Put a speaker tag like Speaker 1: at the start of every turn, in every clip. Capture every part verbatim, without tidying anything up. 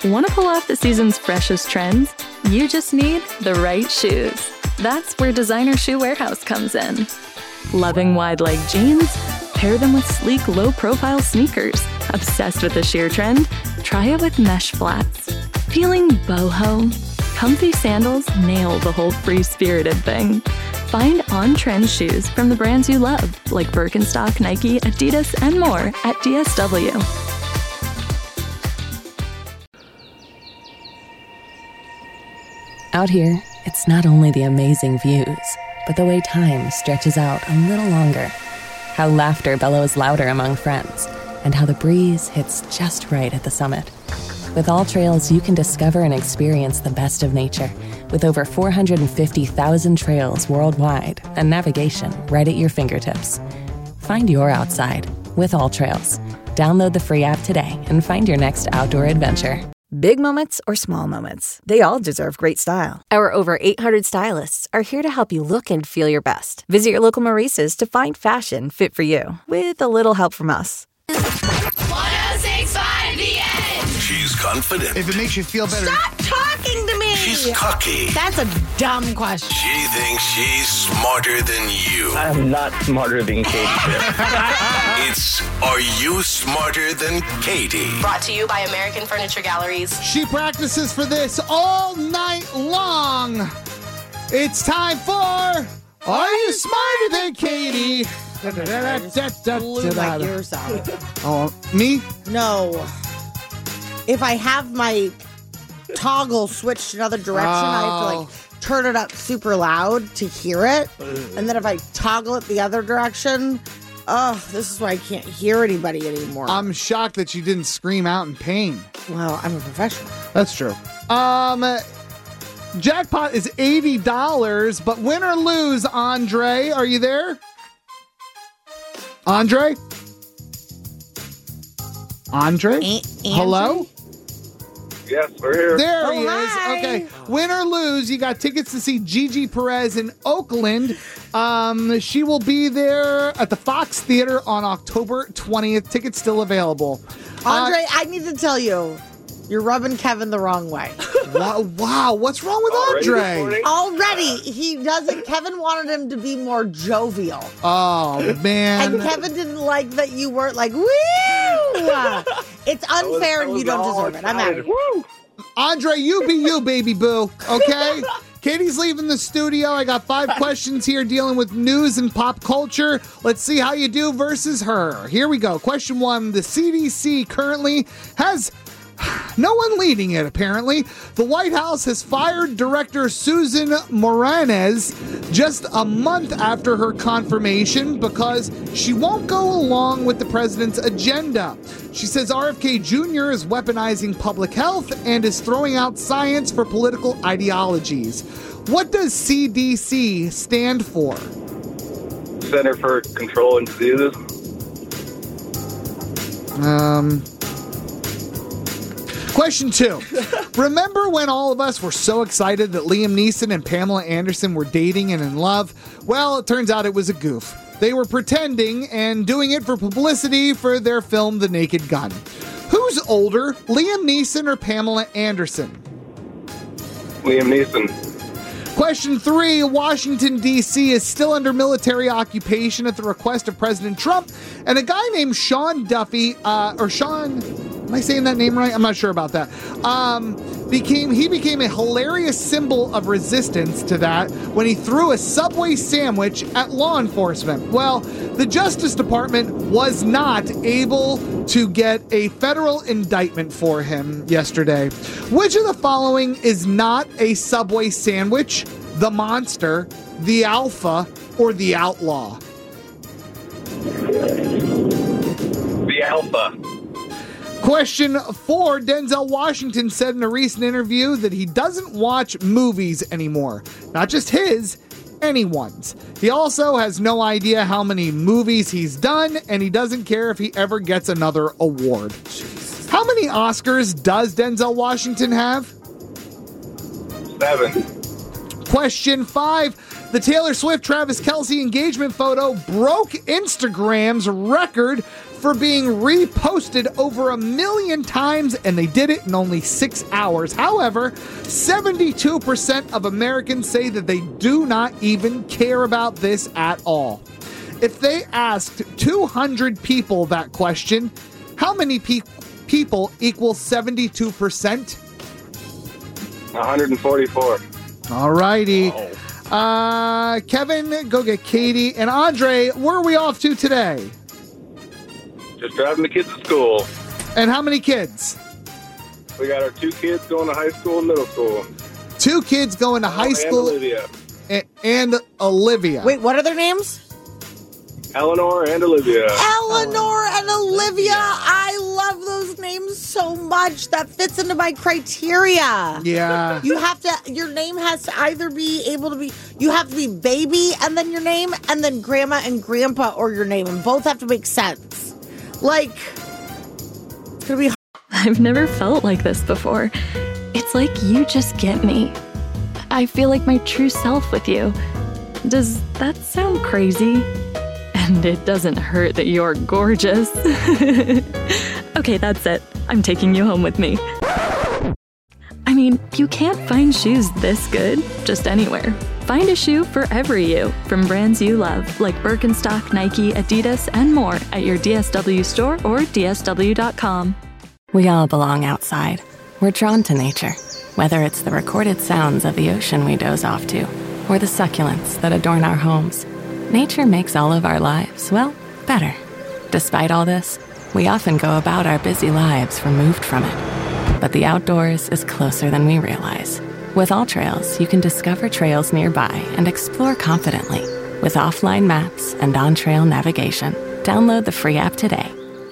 Speaker 1: Want to pull off the season's freshest trends? You just need the right shoes. That's where Designer Shoe Warehouse comes in. Loving wide-leg jeans? Pair them with sleek, low-profile sneakers. Obsessed with the sheer trend? Try it with mesh flats. Feeling boho? Comfy sandals nail the whole free-spirited thing. Find on-trend shoes from the brands you love, like Birkenstock, Nike, Adidas, and more at D S W.
Speaker 2: Out here, it's not only the amazing views, but the way time stretches out a little longer. How laughter bellows louder among friends, and how the breeze hits just right at the summit. With All Trails, you can discover and experience the best of nature, with over four hundred fifty thousand trails worldwide and navigation right at your fingertips. Find your outside with All Trails. Download the free app today and find your next outdoor adventure.
Speaker 3: Big moments or small moments, they all deserve great style. Our over eight hundred stylists are here to help you look and feel your best. Visit your local Maurice's to find fashion fit for you, with a little help from us.
Speaker 4: one oh six point five The Edge.
Speaker 5: She's confident.
Speaker 6: If it makes you feel better.
Speaker 4: Stop talking to me.
Speaker 5: She's cocky.
Speaker 4: That's a dumb question.
Speaker 5: She thinks she's smarter than you.
Speaker 7: I'm not smarter than Katie.
Speaker 5: It's Are You Smarter Than Katie?
Speaker 8: Brought to you by American Furniture Galleries.
Speaker 6: She practices for this all night long. It's time for Are You Smarter Than Katie?
Speaker 9: Blew my ears out.
Speaker 6: Oh, me?
Speaker 9: No. If I have my toggle switched to another direction, oh. I have to like turn it up super loud to hear it. And then if I toggle it the other direction, oh, this is why I can't hear anybody anymore.
Speaker 6: I'm shocked that you didn't scream out in pain.
Speaker 9: Well, I'm a professional.
Speaker 6: That's true. Um, jackpot is eighty dollars, but win or lose, Andre, are you there? Andre? Andre?
Speaker 9: A-
Speaker 6: Hello?
Speaker 7: Yes, we're here.
Speaker 6: There
Speaker 9: Oh,
Speaker 6: he
Speaker 9: hi.
Speaker 6: is. Okay. Win or lose, you got tickets to see Gigi Perez in Oakland. Um, she will be there at the Fox Theater on October twentieth. Tickets still available.
Speaker 9: Andre,
Speaker 6: Uh,
Speaker 9: I need to tell you, you're rubbing Kevin the wrong way.
Speaker 6: wow, wow, what's wrong with
Speaker 7: Already this
Speaker 6: Andre?
Speaker 7: morning?
Speaker 9: Already, he doesn't. Kevin wanted him to be more jovial.
Speaker 6: Oh, man.
Speaker 9: And Kevin didn't like that you weren't like, woo! It's unfair and you don't deserve it. I'm out of here.
Speaker 7: Woo!
Speaker 6: Andre, you be you, baby boo, okay? Katie's leaving the studio. I got five questions here dealing with news and pop culture. Let's see how you do versus her. Here we go. Question one. The C D C currently has no one leading it, apparently. The White House has fired Director Susan Moranes just a month after her confirmation because she won't go along with the president's agenda. She says R F K Junior is weaponizing public health and is throwing out science for political ideologies. What does C D C stand for?
Speaker 7: Center for Control and Diseases.
Speaker 6: Um... Question two. Remember when all of us were so excited that Liam Neeson and Pamela Anderson were dating and in love? Well, it turns out it was a goof. They were pretending and doing it for publicity for their film The Naked Gun. Who's older, Liam Neeson or Pamela Anderson?
Speaker 7: Liam Neeson.
Speaker 6: Question three. Washington, D C is still under military occupation at the request of President Trump, and a guy named Sean Duffy, uh, or Sean... Am I saying that name right? I'm not sure about that. Um, became he became a hilarious symbol of resistance to that when he threw a Subway sandwich at law enforcement. Well, the Justice Department was not able to get a federal indictment for him yesterday. Which of the following is not a Subway sandwich? The Monster, the Alpha, or the Outlaw?
Speaker 7: The Alpha.
Speaker 6: Question four. Denzel Washington said in a recent interview that he doesn't watch movies anymore. Not just his, anyone's. He also has no idea how many movies he's done, and he doesn't care if he ever gets another award. Jeez. How many Oscars does Denzel Washington have?
Speaker 7: Seven.
Speaker 6: Question five. The Taylor Swift-Travis Kelce engagement photo broke Instagram's record for being reposted over a million times, and they did it in only six hours. However, seventy-two percent of Americans say that they do not even care about this at all. If they asked two hundred people that question, how many pe- people equals seventy-two percent?
Speaker 7: one hundred forty-four.
Speaker 6: All righty. Uh, Kevin, go get Katie. And Andre, where are we off to today?
Speaker 7: Just driving the kids to school.
Speaker 6: And how many kids?
Speaker 7: We got our two kids going to high school and middle school.
Speaker 6: Two kids going to high
Speaker 7: and
Speaker 6: school.
Speaker 7: Olivia.
Speaker 6: And, and Olivia.
Speaker 9: Wait, what are their names?
Speaker 7: Eleanor and Olivia.
Speaker 9: Eleanor and Olivia. I love those names so much. That fits into my criteria.
Speaker 6: Yeah.
Speaker 9: You have to, your name has to either be able to be, you have to be baby and then your name, and then grandma and grandpa or your name, and both have to make sense. Like, it's going to be hard.
Speaker 1: I've never felt like this before. It's like you just get me. I feel like my true self with you. Does that sound crazy? And it doesn't hurt that you're gorgeous. Okay, that's it. I'm taking you home with me. I mean, you can't find shoes this good just anywhere. Find a shoe for every you from brands you love, like Birkenstock, Nike, Adidas, and more at your D S W store or D S W dot com.
Speaker 2: We all belong outside. We're drawn to nature, whether it's the recorded sounds of the ocean we doze off to, or the succulents that adorn our homes. Nature makes all of our lives, well, better. Despite all this, we often go about our busy lives removed from it. But the outdoors is closer than we realize. With AllTrails, you can discover trails nearby and explore confidently. With offline maps and on-trail navigation, download the free app today.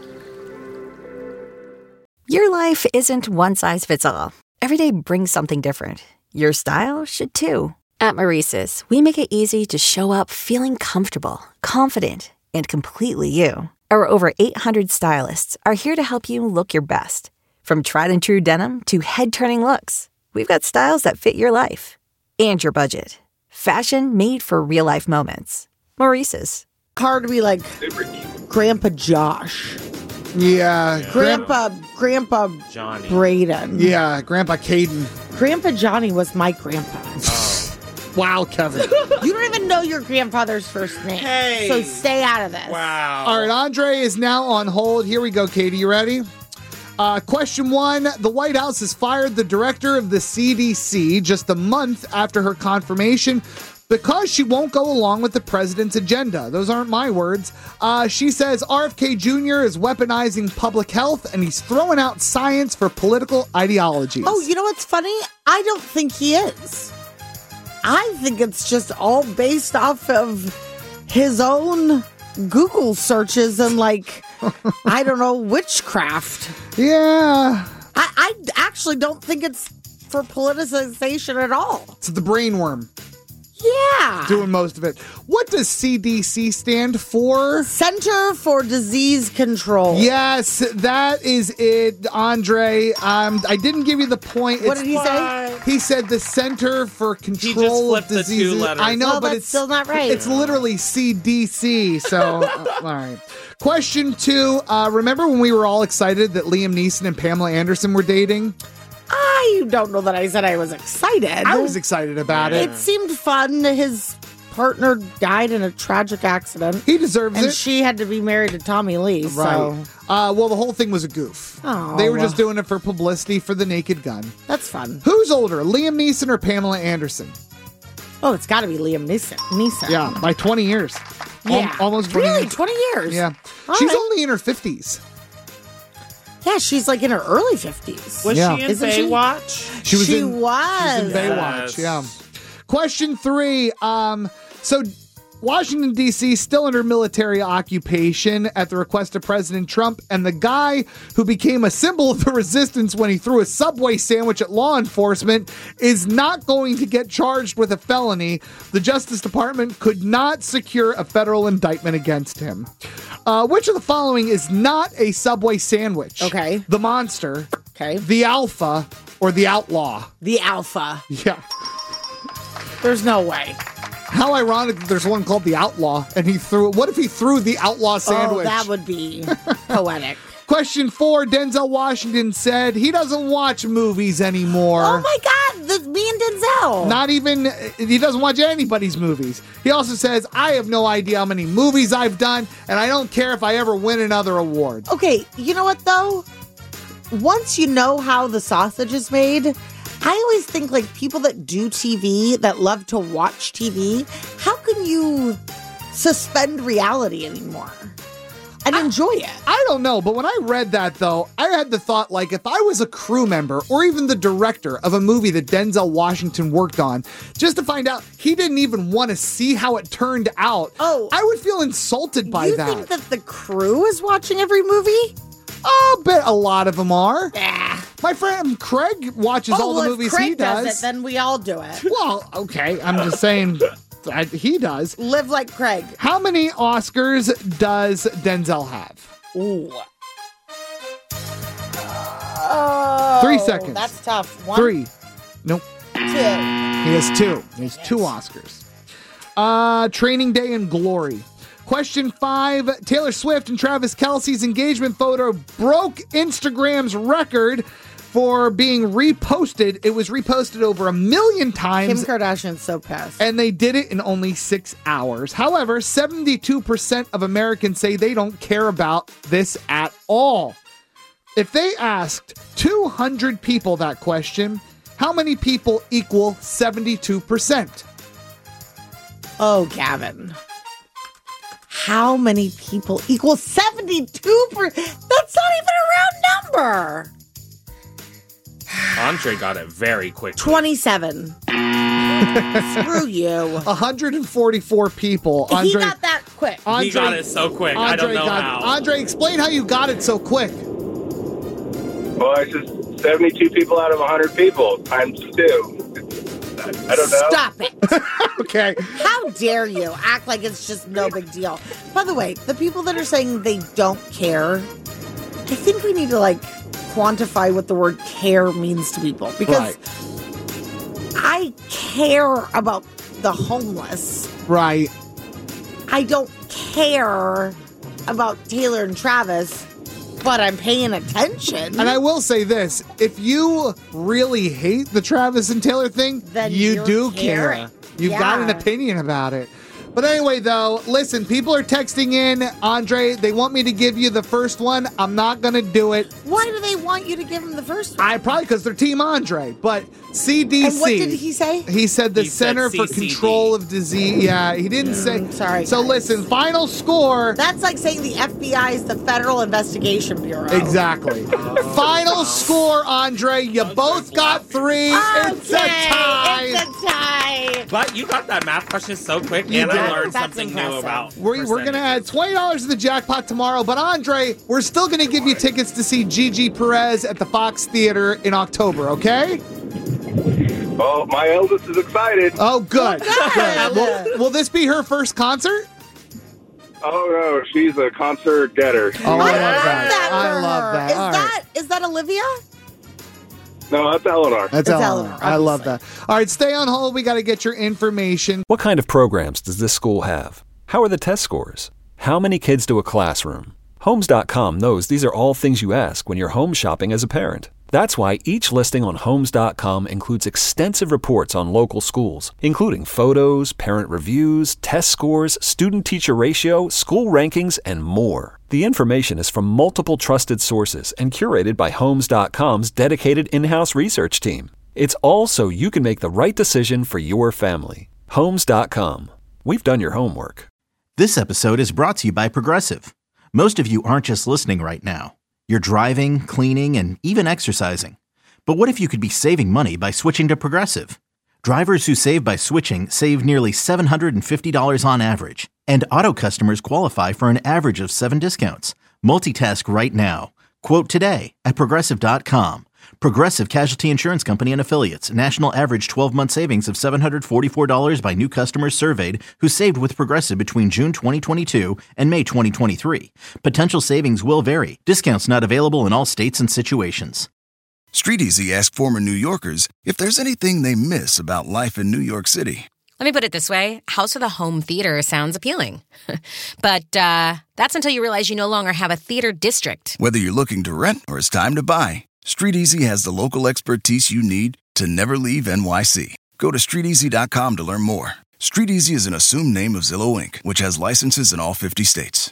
Speaker 3: Your life isn't one size fits all. Every day brings something different. Your style should too. At Maurice's, we make it easy to show up feeling comfortable, confident, and completely you. Our over eight hundred stylists are here to help you look your best. From tried and true denim to head-turning looks, we've got styles that fit your life and your budget. Fashion made for real-life moments. Maurice's.
Speaker 9: Hard to be like Grandpa Josh.
Speaker 6: Yeah.
Speaker 9: Grandpa, Grandpa
Speaker 10: Johnny.
Speaker 9: Braden.
Speaker 6: Yeah, Grandpa Caden.
Speaker 9: Grandpa Johnny was my grandpa.
Speaker 6: Wow, Kevin.
Speaker 9: You don't even know your grandfather's first name.
Speaker 10: Hey.
Speaker 9: So stay out of this.
Speaker 10: Wow.
Speaker 6: All right, Andre is now on hold. Here we go, Katie. You ready? Uh, question one. The White House has fired the director of the C D C just a month after her confirmation because she won't go along with the president's agenda. Those aren't my words. Uh, she says R F K Junior is weaponizing public health and he's throwing out science for political ideologies.
Speaker 9: Oh, you know what's funny? I don't think he is. I think it's just all based off of his own Google searches and, like, I don't know, witchcraft.
Speaker 6: Yeah.
Speaker 9: I, I actually don't think it's for politicization at all.
Speaker 6: It's the brainworm.
Speaker 9: Yeah.
Speaker 6: Doing most of it. What does C D C stand for?
Speaker 9: Center for Disease Control.
Speaker 6: Yes, that is it, Andre. Um, I didn't give you the point.
Speaker 9: What
Speaker 6: It's-
Speaker 9: did he say?
Speaker 6: He said the Center for Control of
Speaker 10: flipped the two
Speaker 6: Diseases.
Speaker 10: letters.
Speaker 6: I know,
Speaker 9: Well,
Speaker 6: but
Speaker 9: that's
Speaker 6: it's
Speaker 9: still not right.
Speaker 6: It's literally C D C. So, uh, all right. Question two. Uh, remember when we were all excited that Liam Neeson and Pamela Anderson were dating?
Speaker 9: I don't know that I said I was excited.
Speaker 6: I was excited about it.
Speaker 9: It seemed fun. His partner died in a tragic accident.
Speaker 6: He deserves
Speaker 9: and
Speaker 6: it.
Speaker 9: she had to be married to Tommy Lee. So.
Speaker 6: Right. Uh, well, the whole thing was a goof.
Speaker 9: Oh,
Speaker 6: they were just doing it for publicity for the Naked Gun.
Speaker 9: That's fun.
Speaker 6: Who's older, Liam Neeson or Pamela Anderson?
Speaker 9: Oh, it's got to be Liam Neeson. Neeson.
Speaker 6: Yeah, by twenty years. Al-
Speaker 9: Yeah.
Speaker 6: almost twenty
Speaker 9: Really?
Speaker 6: years.
Speaker 9: twenty years?
Speaker 6: Yeah.
Speaker 9: All
Speaker 6: She's
Speaker 9: right.
Speaker 6: only in her fifties.
Speaker 9: Yeah, she's like in her early fifties.
Speaker 10: Was
Speaker 6: Yeah.
Speaker 10: she in
Speaker 9: Isn't she?
Speaker 10: Baywatch?
Speaker 6: She was
Speaker 9: She
Speaker 6: in,
Speaker 9: was.
Speaker 6: She was in Baywatch,
Speaker 10: Yes.
Speaker 6: yeah. Question three. Um, so Washington, D C still under military occupation at the request of President Trump, and the guy who became a symbol of the resistance when he threw a Subway sandwich at law enforcement is not going to get charged with a felony. The Justice Department could not secure a federal indictment against him. Uh, which of the following is not a Subway sandwich?
Speaker 9: Okay.
Speaker 6: The Monster,
Speaker 9: Okay.
Speaker 6: the Alpha, or the Outlaw?
Speaker 9: The Alpha.
Speaker 6: Yeah.
Speaker 9: There's no way.
Speaker 6: How ironic that there's one called The Outlaw, and he threw it. What if he threw the Outlaw sandwich?
Speaker 9: Oh, that would be poetic.
Speaker 6: Question four, Denzel Washington said he doesn't watch movies anymore.
Speaker 9: Oh my God, the, me and Denzel.
Speaker 6: Not even, he doesn't watch anybody's movies. He also says, I have no idea how many movies I've done, and I don't care if I ever win another award.
Speaker 9: Okay, you know what though? Once you know how the sausage is made, I always think like people that do T V, that love to watch T V, how can you suspend reality anymore? And I, enjoy it.
Speaker 6: I don't know, but when I read that, though, I had the thought, like, if I was a crew member or even the director of a movie that Denzel Washington worked on, just to find out he didn't even want to see how it turned out,
Speaker 9: oh,
Speaker 6: I would feel insulted by
Speaker 9: you
Speaker 6: that.
Speaker 9: You think that the crew is watching every movie?
Speaker 6: I'll bet a lot of them are.
Speaker 9: Yeah.
Speaker 6: My friend Craig watches
Speaker 9: oh,
Speaker 6: all
Speaker 9: well,
Speaker 6: the movies
Speaker 9: if Craig
Speaker 6: he does.
Speaker 9: does it, then we all do it.
Speaker 6: Well, okay, I'm just saying... He does.
Speaker 9: Live like Craig.
Speaker 6: How many Oscars does Denzel have?
Speaker 9: Ooh. Oh,
Speaker 6: Three seconds.
Speaker 9: That's tough. One,
Speaker 6: Three. Nope.
Speaker 9: Two.
Speaker 6: He has two. He has two Oscars. Uh, Training Day and Glory. Question five. Taylor Swift and Travis Kelce's engagement photo broke Instagram's record for being reposted. It was reposted over a million times.
Speaker 9: Kim Kardashian's so pissed.
Speaker 6: And they did it in only six hours. However, seventy-two percent of Americans say they don't care about this at all. If they asked two hundred people that question, how many people equal seventy-two percent?
Speaker 9: Oh, Gavin. How many people equal seventy-two percent? That's not even a round number.
Speaker 10: Andre got it very quickly.
Speaker 9: twenty-seven. Screw you.
Speaker 6: one hundred forty-four people. Andre,
Speaker 9: he got that quick.
Speaker 6: Andre,
Speaker 10: he got it so quick.
Speaker 6: Andre
Speaker 10: I don't know
Speaker 6: got,
Speaker 10: how.
Speaker 6: Andre, explain how you got it so quick.
Speaker 7: Well, it's just seventy-two people out of one hundred people times two. I don't know.
Speaker 9: Stop it.
Speaker 6: Okay.
Speaker 9: How dare you act like it's just no big deal. By the way, the people that are saying they don't care, I think we need to, like, quantify what the word care means to people. Because
Speaker 6: right.
Speaker 9: I care about the homeless.
Speaker 6: Right.
Speaker 9: I don't care about Taylor and Travis, but I'm paying attention.
Speaker 6: And I will say this, if you really hate the Travis and Taylor thing,
Speaker 9: then
Speaker 6: you do
Speaker 9: caring.
Speaker 6: care. You've
Speaker 9: yeah.
Speaker 6: got an opinion about it. But anyway, though, listen, people are texting in, Andre, they want me to give you the first one. I'm not going to do it.
Speaker 9: Why do they want you to give them the first one?
Speaker 6: I probably because they're Team Andre. But C D C.
Speaker 9: And what did he say?
Speaker 6: He said the
Speaker 10: He
Speaker 6: Center
Speaker 10: said
Speaker 6: for
Speaker 10: C C D.
Speaker 6: Control of Disease. Yeah, he didn't
Speaker 9: Mm,
Speaker 6: say.
Speaker 9: sorry,
Speaker 6: So
Speaker 9: guys.
Speaker 6: listen, final score.
Speaker 9: That's like saying the F B I is the Federal Investigation Bureau.
Speaker 6: Exactly. Final score, Andre. You both got three.
Speaker 9: Okay,
Speaker 6: It's a tie.
Speaker 9: It's a tie.
Speaker 10: But you got that math question so quick,
Speaker 6: You
Speaker 10: and
Speaker 6: did.
Speaker 10: I learned
Speaker 9: That's
Speaker 10: something
Speaker 9: impressive.
Speaker 10: new about
Speaker 6: We're, we're going to add twenty dollars to the jackpot tomorrow, but Andre, we're still going to give you tickets to see Gigi Perez at the Fox Theater in October, okay?
Speaker 7: Well, my eldest is excited.
Speaker 6: Oh, good.
Speaker 9: Well, good.
Speaker 6: Will, will this be her first concert?
Speaker 7: Oh, no, she's a concert getter.
Speaker 6: Oh, I love
Speaker 9: love
Speaker 6: that.
Speaker 9: that
Speaker 6: I
Speaker 9: for
Speaker 6: love
Speaker 9: her.
Speaker 6: that.
Speaker 9: Is
Speaker 6: All right.
Speaker 9: that is that Olivia?
Speaker 7: No, that's Eleanor.
Speaker 6: That's
Speaker 9: It's
Speaker 6: Eleanor.
Speaker 9: Eleanor,
Speaker 6: I love that.
Speaker 9: obviously.
Speaker 6: All right, stay on hold. We got to get your information.
Speaker 11: What kind of programs does this school have? How are the test scores? How many kids do a classroom? Homes dot com knows these are all things you ask when you're home shopping as a parent. That's why each listing on Homes dot com includes extensive reports on local schools, including photos, parent reviews, test scores, student-teacher ratio, school rankings, and more. The information is from multiple trusted sources and curated by Homes dot com's dedicated in-house research team. It's all so you can make the right decision for your family. Homes dot com. We've done your homework.
Speaker 12: This episode is brought to you by Progressive. Most of you aren't just listening right now. You're driving, cleaning, and even exercising. But what if you could be saving money by switching to Progressive? Drivers who save by switching save nearly seven hundred fifty dollars on average. And auto customers qualify for an average of seven discounts. Multitask right now. Quote today at Progressive dot com. Progressive Casualty Insurance Company and Affiliates. National average twelve-month savings of seven hundred forty-four dollars by new customers surveyed who saved with Progressive between June twenty twenty-two and May twenty twenty-three. Potential savings will vary. Discounts not available in all states and situations.
Speaker 13: StreetEasy asked former New Yorkers if there's anything they miss about life in New York City. Let me put it this way. House with a home theater sounds appealing. But uh, that's until you realize you no longer have a theater district.
Speaker 14: Whether you're looking to rent or it's time to buy, StreetEasy has the local expertise you need to never leave N Y C. Go to street easy dot com to learn more. StreetEasy is an assumed name of Zillow Incorporated, which has licenses in all fifty states.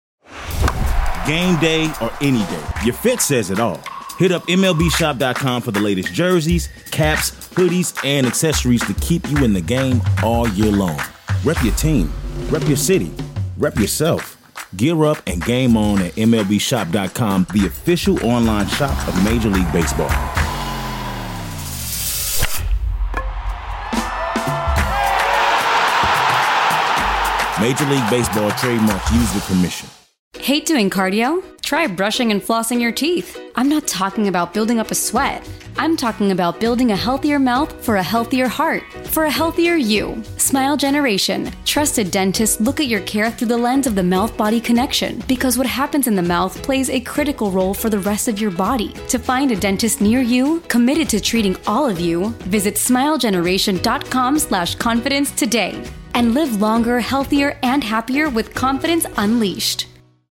Speaker 15: Game day or any day, your fit says it all. Hit up M L B shop dot com for the latest jerseys, caps, hoodies, and accessories to keep you in the game all year long. Rep your team, rep your city, rep yourself. Gear up and game on at M L B shop dot com, the official online shop of Major League Baseball. Major League Baseball trademark used with permission.
Speaker 16: Hate doing cardio? Try brushing and flossing your teeth. I'm not talking about building up a sweat. I'm talking about building a healthier mouth for a healthier heart, for a healthier you. Smile Generation. Trusted dentists look at your care through the lens of the mouth-body connection, because what happens in the mouth plays a critical role for the rest of your body. To find a dentist near you, committed to treating all of you, visit smile generation dot com slash confidence today. And live longer, healthier, and happier with confidence unleashed.